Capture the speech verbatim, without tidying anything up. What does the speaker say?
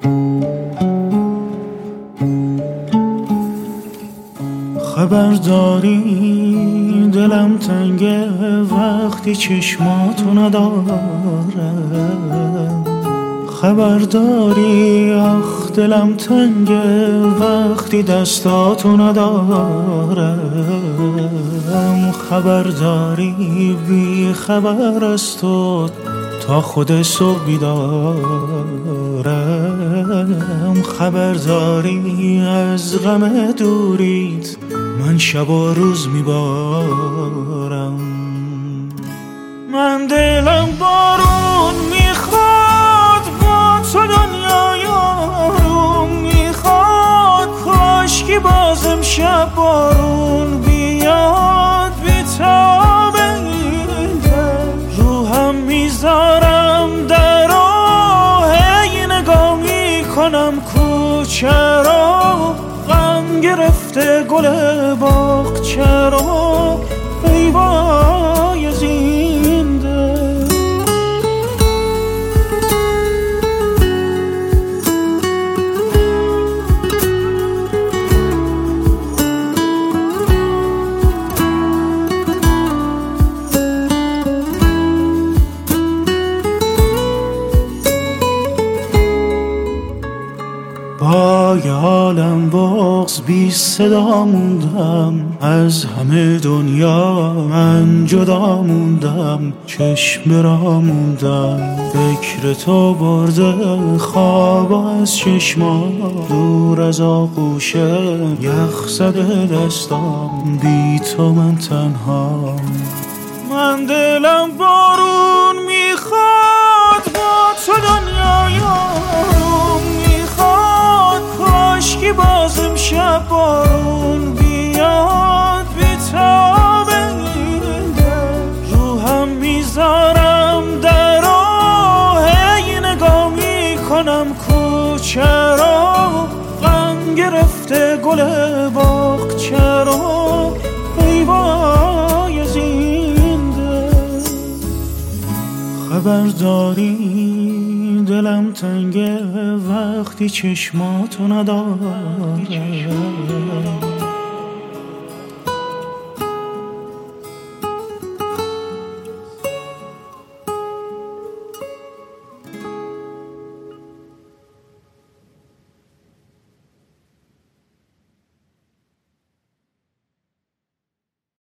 خبرداری دلم تنگه وقتی چشماتو ندارم، خبرداری آخ دلم تنگه وقتی دستاتو ندارم، خبرداری بی خبر از تو تا خود صبح بیدارم، خبرداری از غم دوریت من شب و روز میبارم. من دلم بارون میخواد با تو دنیای آروم میخواد، کاشکی بازم شب بارون بیاد بیتاب این دل، روحم میذارم در راه ای نگاه میکنم کوچه را، غم گرفته گل باغ چرا ای وای از این دل. با یه عالم بغض بی صدا موندم، از همه دنیا من جدا موندم، چشم را موندم فکر تو برده خواب از چشما، دور از آغوش یخ زده دستام بی تو من تنها. من دلم بارون میخواد با تو دنیای آروم میخواد، کاشکی بازم شب بارون بیاد بیتاب این دل، روحم میذارم در راه ای نگاه میکنم کوچه را، غم گرفته گل باغ چرا ای وای از این دل. خبرداری دلم تنگه وقتی چشماتو ندارم،